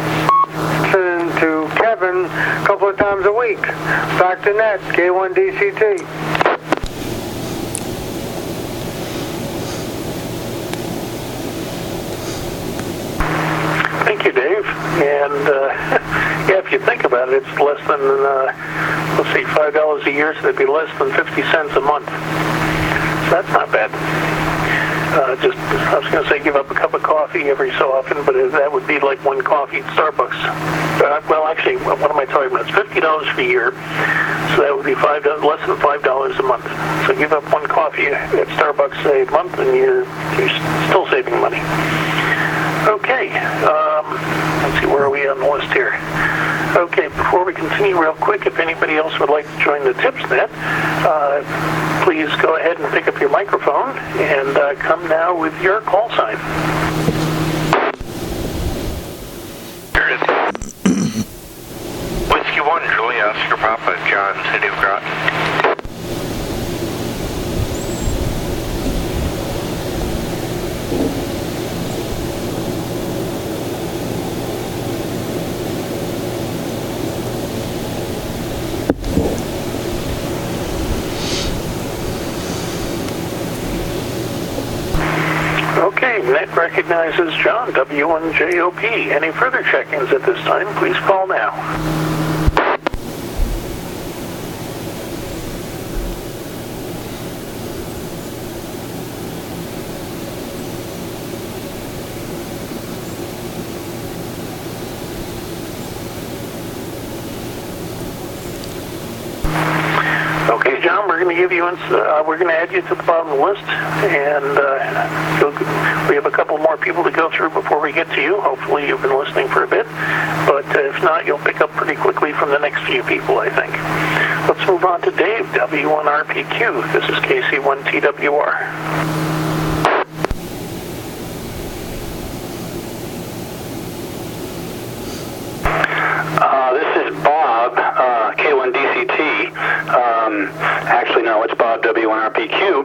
to Kevin a couple of times a week. Back to net, K1DCT. Thank you, Dave. And if you think about it, it's less than, $5 a year, so that'd be less than 50 cents a month. So that's not bad. I was going to say give up a cup of coffee every so often, but that would be like one coffee at Starbucks. Actually, what am I talking about? It's $50 for a year, so that would be less than $5 a month. So give up one coffee at Starbucks a month, and you're still saving money. Okay, let's see, where are we on the list here? Okay, before we continue real quick, if anybody else would like to join the TipsNet, please go ahead and pick up your microphone and come now with your call sign. Here it is. Whiskey 1, Julie, Oscar Papa, John, City of Groton. Okay, Net recognizes John, W1JOP. Any further check-ins at this time, please call now. Okay, John, we're going to give you, we're going to add you to the bottom of the list, and we have a couple more people to go through before we get to you. Hopefully you've been listening for a bit, but if not, you'll pick up pretty quickly from the next few people, I think. Let's move on to Dave, W1RPQ. This is KC1TWR. This is Bob, K1DCT. Actually, no, it's Bob, W1RPQ.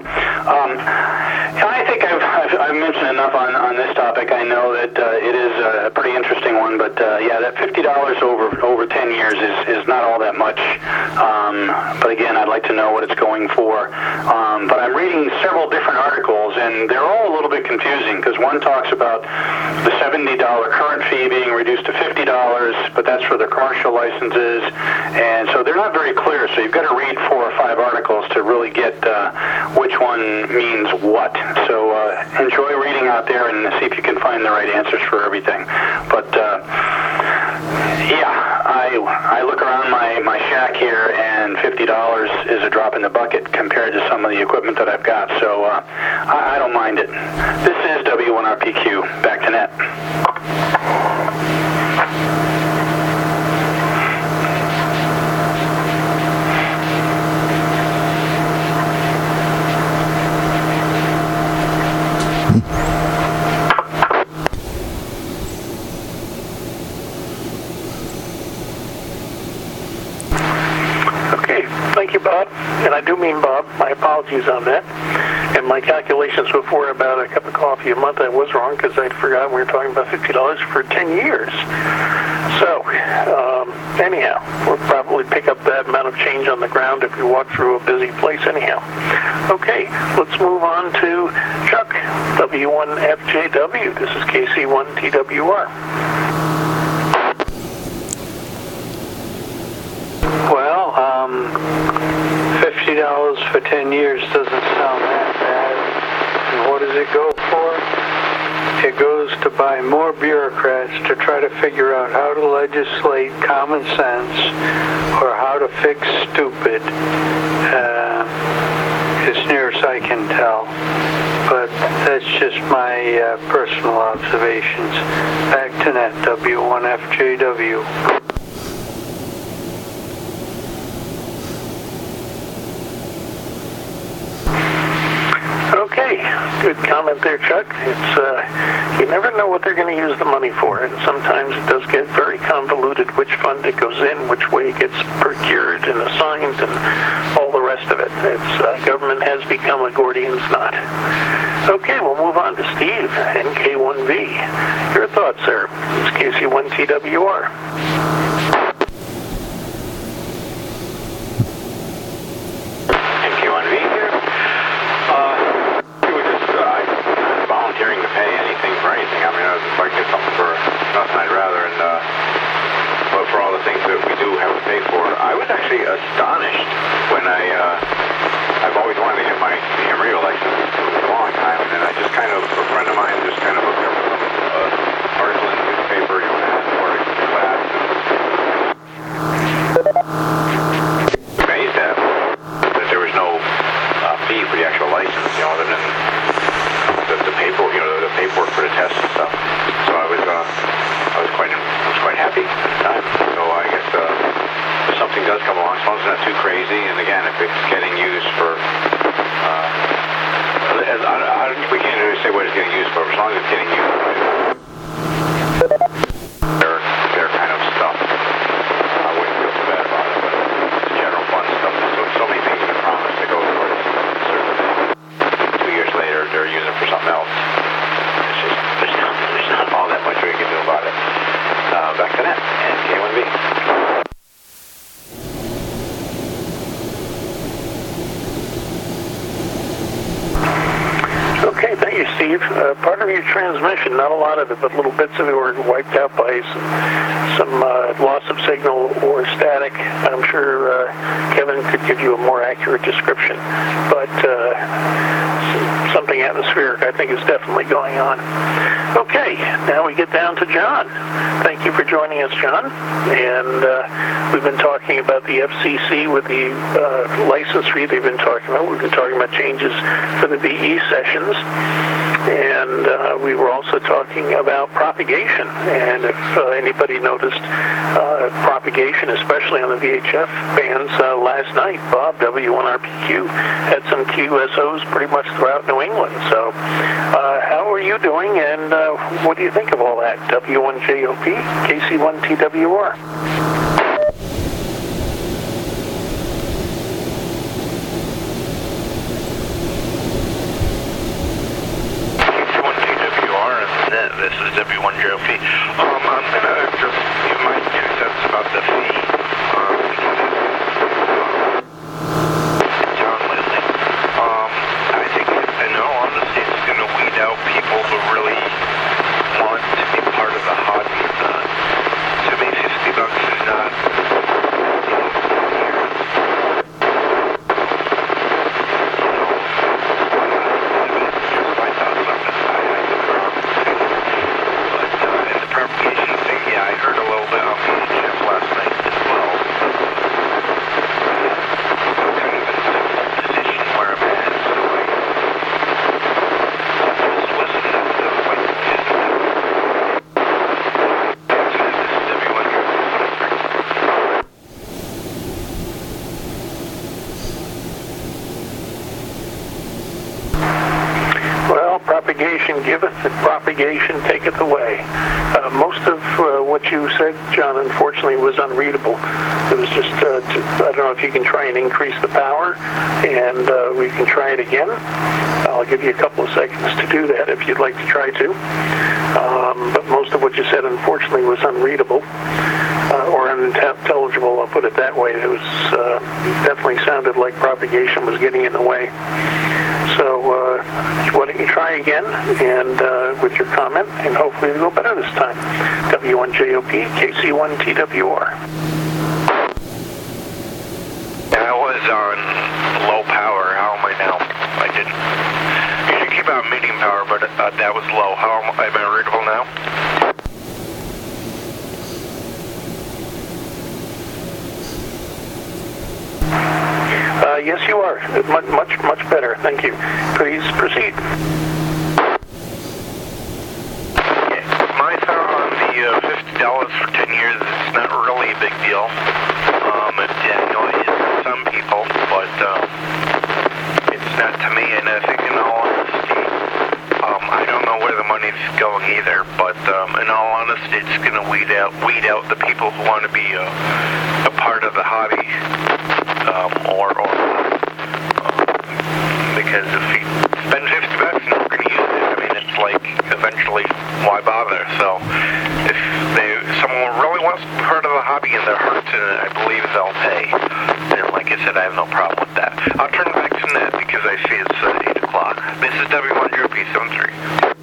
I think I've mentioned enough on this topic. I know that it is a pretty interesting one, but that $50 over 10 years is not all that much. But again, I'd like to know what it's going for. But I'm reading several different articles, and they're all a little bit confusing, because one talks about the $70 current fee being reduced to $50, but that's for the commercial licenses, and so they're not very clear. So you've got to read 4 or 5 articles to really get which one means what. So enjoy reading out there and see if you can find the right answers for everything. But I look around my shack here, and $50 is a drop in the bucket compared to some of the equipment that I've got. So I don't mind it. This is W1RPQ. Back to net. And I do mean Bob. My apologies on that. And my calculations before about a cup of coffee a month, I was wrong because I'd forgotten we were talking about $50 for 10 years. So, anyhow, we'll probably pick up that amount of change on the ground if we walk through a busy place anyhow. Okay, let's move on to Chuck, W1FJW. This is KC1TWR. Well, $50 for 10 years doesn't sound that bad. And what does it go for? It goes to buy more bureaucrats to try to figure out how to legislate common sense or how to fix stupid, as near as I can tell. But that's just my personal observations. Back to net, W1FJW. Okay, good comment there, Chuck. It's you never know what they're going to use the money for, and sometimes it does get very convoluted which fund it goes in, which way it gets procured and assigned, and all the rest of it. It's government has become a Gordian's knot. Okay, we'll move on to Steve, NK1V. Your thoughts, sir? It's KC1TWR. NK1V here. Volunteering to pay anything for anything. I mean, if I get something for nothing, I'd rather. And but for all the things that we do have to pay for, I was actually astonished when I've always wanted to get my CMRIO license for a long time, and then I just kind of, a friend of mine just kind of looked up some article in the newspaper, you know, and for a class. Amazed at that there was no fee for the actual license, you know, other than the paperwork, you know, the paperwork for the test and stuff. So I was quite happy at the time. So I guess if something does come along, as long as it's not too crazy, and again, if it's getting used for, we can't really say what it's getting used for, as long as it's getting used for their kind of stuff. I wouldn't feel too bad about it, but the general fund stuff, so many things have been promised to go towards certain things. 2 years later, they're using it for something else. It's just, there's not all that much we can do about it. Back to that, and K1B. Okay, thank you, Steve. Part of your transmission, not a lot of it, but little bits of it were wiped out by some loss of signal or static. I'm sure Kevin could give you a more accurate description, but something atmospheric, I think, is definitely going on. Okay, now we get down to John. Thank you for joining us, John. And we've been talking about the FCC with the license fee they've been talking about. We've been talking about changes for the VE sessions. And we were also talking about propagation. And if anybody noticed propagation, especially on the VHF bands last night, Bob, W1RPQ, had some QSOs pretty much throughout New England. So how are you doing, and what do you think of all that? W1JOP, KC1TWR. This is W1JOP. I'm going to just give my 2 cents about the fee. John Lindley. I think, in all honesty, it's going to weed out people who really want to be part of the hobby. To me, $50 is not Creation giveth, and propagation taketh away. Most of what you said, John, unfortunately was unreadable. It was just, I don't know if you can try and increase the power, and we can try it again. I'll give you a couple of seconds to do that if you'd like to try to. But most of what you said, unfortunately, was unreadable. Or unintelligible, I'll put it that way. It was definitely sounded like propagation was getting in the way. So why don't you try again and with your comment, and hopefully it'll go better this time. W1JOP, KC1TWR. I was on low power. How am I now? I didn't. You should keep out medium power, but that was low. How am I readable now? Yes, you are. Much better. Thank you. Please proceed. My thought on the $50 for 10 years is not really a big deal. It annoys some people, but it's not to me. And I think, in all honesty, I don't know where the money's going either. But in all honesty, it's going to weed out the people who want to be a part of the hobby. Because if you spend $50 and you're going to use it, I mean, it's like, eventually, why bother? So, if someone really wants to be part of the hobby and their heart's in it, I believe they'll pay. And like I said, I have no problem with that. I'll turn it back to Ned because I see it's 8 o'clock. This is W1GP73.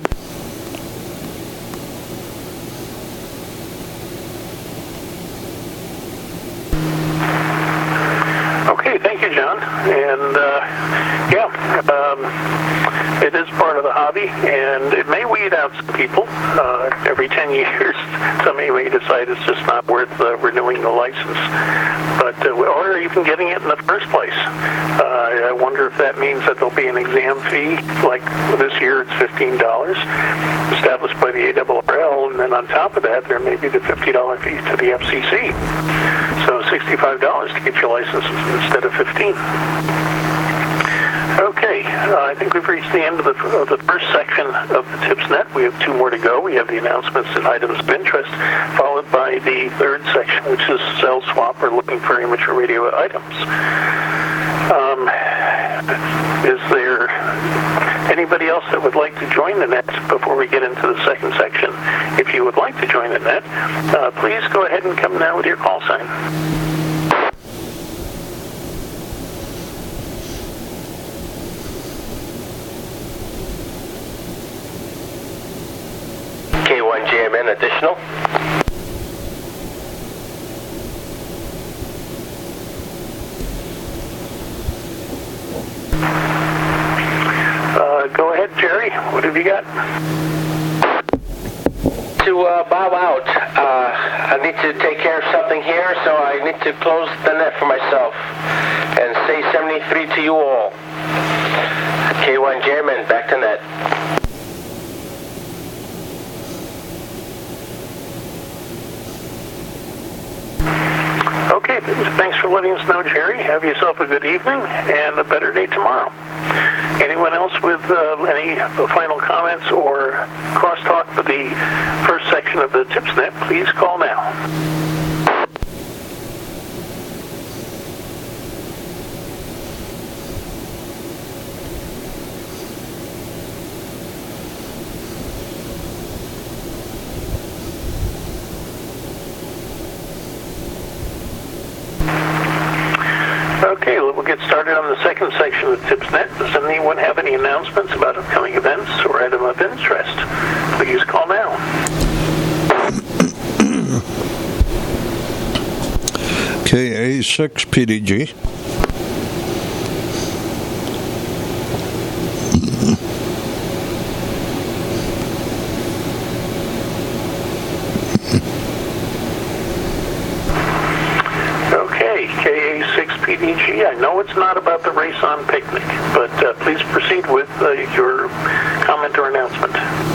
Okay, thank you, John. And it is part of the hobby, and it may weed out some people. Every 10 years, somebody may decide it's just not worth renewing the license, or even getting it in the first place. I wonder if that means that there'll be an exam fee, like this year it's $15, established by the ARRL, and then on top of that, there may be the $50 fee to the FCC. So $65 to get your license instead of $15. Okay, I think we've reached the end of the first section of the TipsNet. We have 2 more to go. We have the announcements and items of interest, followed by the third section, which is sell, swap, or looking for amateur radio items. Is there anybody else that would like to join the net before we get into the second section? If you would like to join the net, please go ahead and come now with your call sign. K1JMN additional. Go ahead, Jerry. What have you got? To bow out. I need to take care of something here, so I need to close the net for myself and say 73 to you all. K1JMN, back to net. Okay, thanks for letting us know, Jerry. Have yourself a good evening and a better day tomorrow. Anyone else with any final comments or crosstalk for the first section of the TipsNet, please call now. Okay, we'll get started on the second section of the TipsNet. Does anyone have any announcements about upcoming events or item of interest? Please call now. KA6PDG. KA6PDG. I know it's not about the race on picnic, but please proceed with your comment or announcement.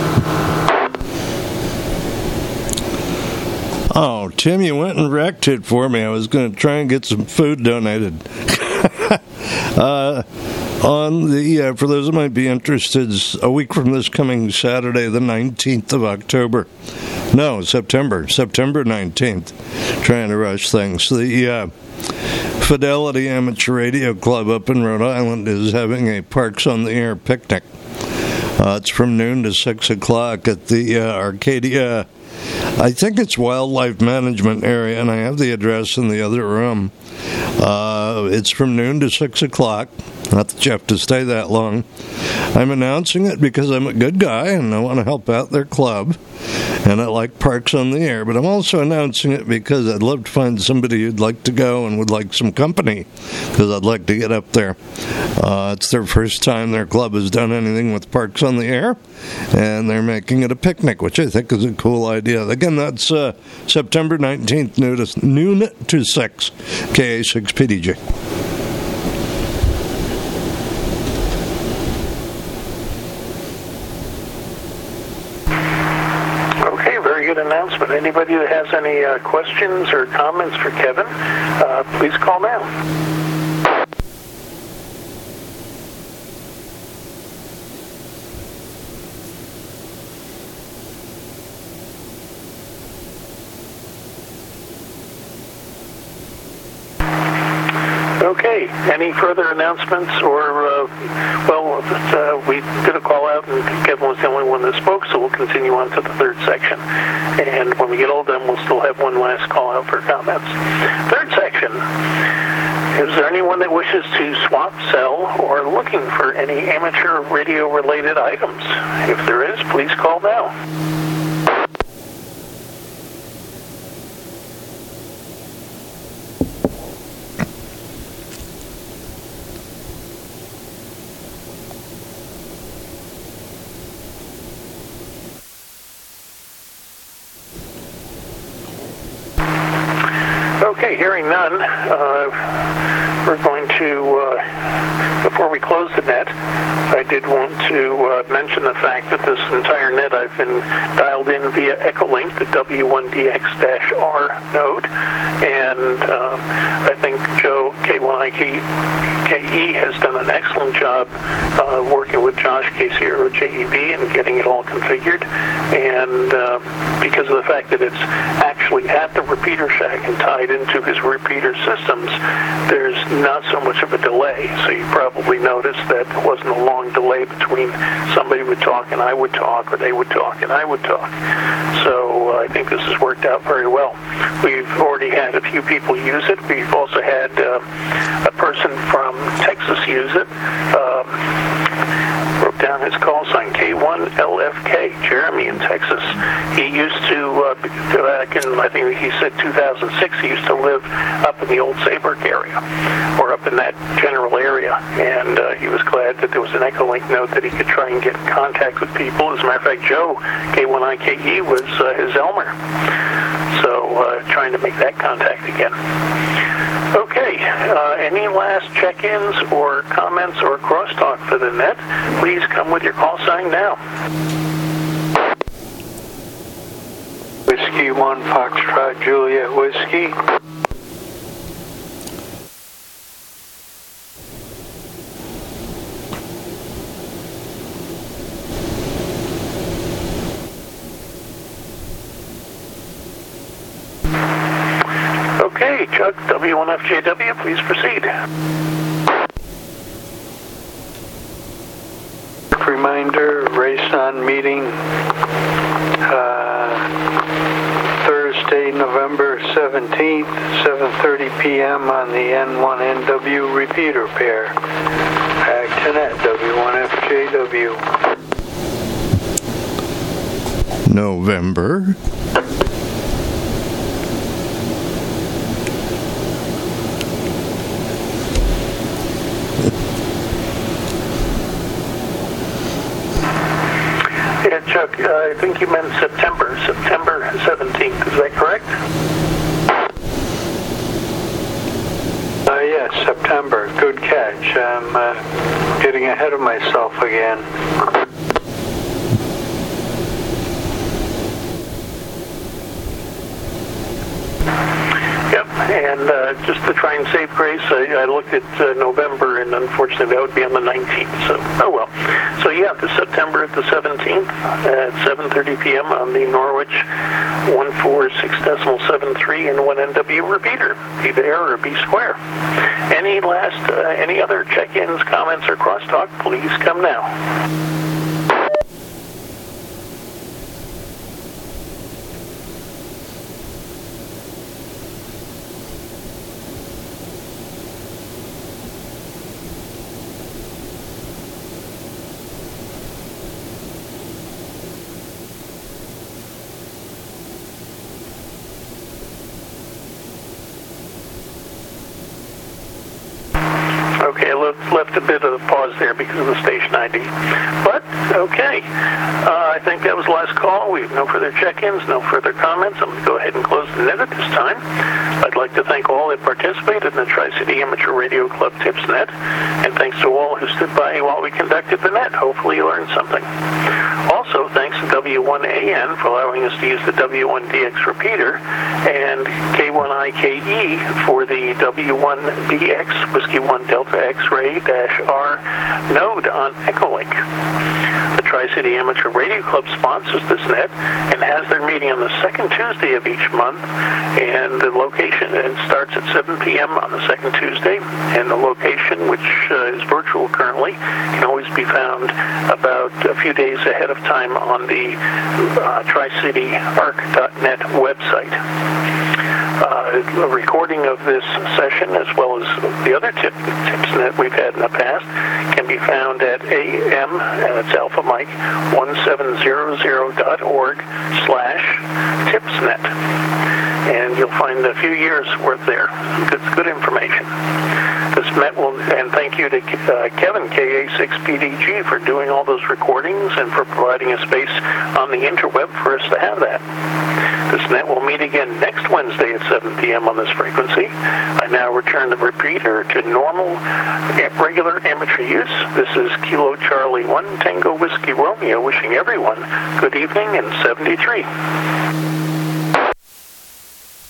Oh, Tim, you went and wrecked it for me. I was going to try and get some food donated. On the, for those who might be interested, a week from this coming Saturday, the 19th of October. No, September 19th. Trying to rush things. The Fidelity Amateur Radio Club up in Rhode Island is having a Parks on the Air picnic. It's from noon to 6 o'clock at the Arcadia, I think it's Wildlife Management area, and I have the address in the other room. It's from noon to 6 o'clock. Not that you have to stay that long. I'm announcing it because I'm a good guy and I want to help out their club. And I like Parks on the Air. But I'm also announcing it because I'd love to find somebody who'd like to go and would like some company, because I'd like to get up there. It's their first time their club has done anything with Parks on the Air, and they're making it a picnic, which I think is a cool idea. Again, that's September 19th, noon to 6, KA6PDJ. Announcement. Anybody that has any questions or comments for Kevin, please call now. Okay, any further announcements or, we did a call out and Kevin was the only one that spoke, so we'll continue on to the third section. And when we get all done, we'll still have one last call out for comments. Third section. Is there anyone that wishes to swap, sell, or looking for any amateur radio-related items? If there is, please call now. Okay, hearing none, we're going to, before we close the net, I did want to mention the fact that this entire net I've been dialed in via Echolink, the W1DX-R node, and I think Joe K1IKE has done an excellent job working with Josh K0JEB and getting it all configured, and because of the fact that it's actually at the repeater shack and tied into his repeater systems, there's not so much of a delay. So you probably noticed that there wasn't a long delay between somebody would talk and I would talk, or they would talk and I would talk. So I think this has worked out very well. We've already had a few people use it. We've also had a person from Texas use it. Wrote down his call sign, K1LFK, Jeremy in Texas. He used to, back in, I think he said 2006, he used to live up in the old Saybrook area, or up in that general area, and he was glad that there was an Echolink node that he could try and get in contact with people. As a matter of fact, Joe, K1IKE, was his Elmer, so trying to make that contact again. Okay, any last check-ins or comments or crosstalk for the net? Please come with your call sign now. Whiskey 1 Foxtrot Juliet Whiskey. Okay, Chuck, W1FJW, please proceed. Reminder, race on meeting Thursday, November 17th, 7:30 p.m. on the N1NW repeater pair. Actonet, W1FJW. November. Yeah, Chuck, I think you meant September 17th, is that correct? Yes, September. Good catch. I'm getting ahead of myself again. Yep, And just to try and save grace, I looked at November, and unfortunately that would be on the 19th. So, oh well. So yeah, this September the 17th at 7:30 p.m. on the Norwich 146.73 and 1NW repeater. Be there or be square. Any other check-ins, comments, or crosstalk, please come now. Okay, left a bit of a pause there because of the station ID. But, okay, I think that was the last call. We have no further check-ins, no further comments. I'm going to go ahead and close the net at this time. I'd like to thank all that participated in the Tri-City Amateur Radio Club Tips Net, and thanks to all who stood by while we conducted the net. Hopefully you learned something. Also, thanks to W1AN for allowing us to use the W1DX repeater, and K1IKE for the W1BX Whiskey 1 Delta X-Ray -R node on Echolink. The Tri-City Amateur Radio Club sponsors this net and has their meeting on the second Tuesday of each month, and the location starts at 7 p.m. on the second Tuesday, and the location, which is virtual currently, can always be found about a few days ahead of time on the TriCityArc.net website. A recording of this session, as well as the other tips that we've had in the past, can be found at AM, that's Alpha Mike, 1700.org/tipsnet. And you'll find a few years worth there. It's good information. This net will, and thank you to Kevin, KA6PDG, for doing all those recordings and for providing a space on the interweb for us to have that. This net will meet again next Wednesday at 7 p.m. on this frequency. I now return the repeater to normal, regular amateur use. This is Kilo Charlie 1 Tango Whiskey Romeo wishing everyone good evening and 73.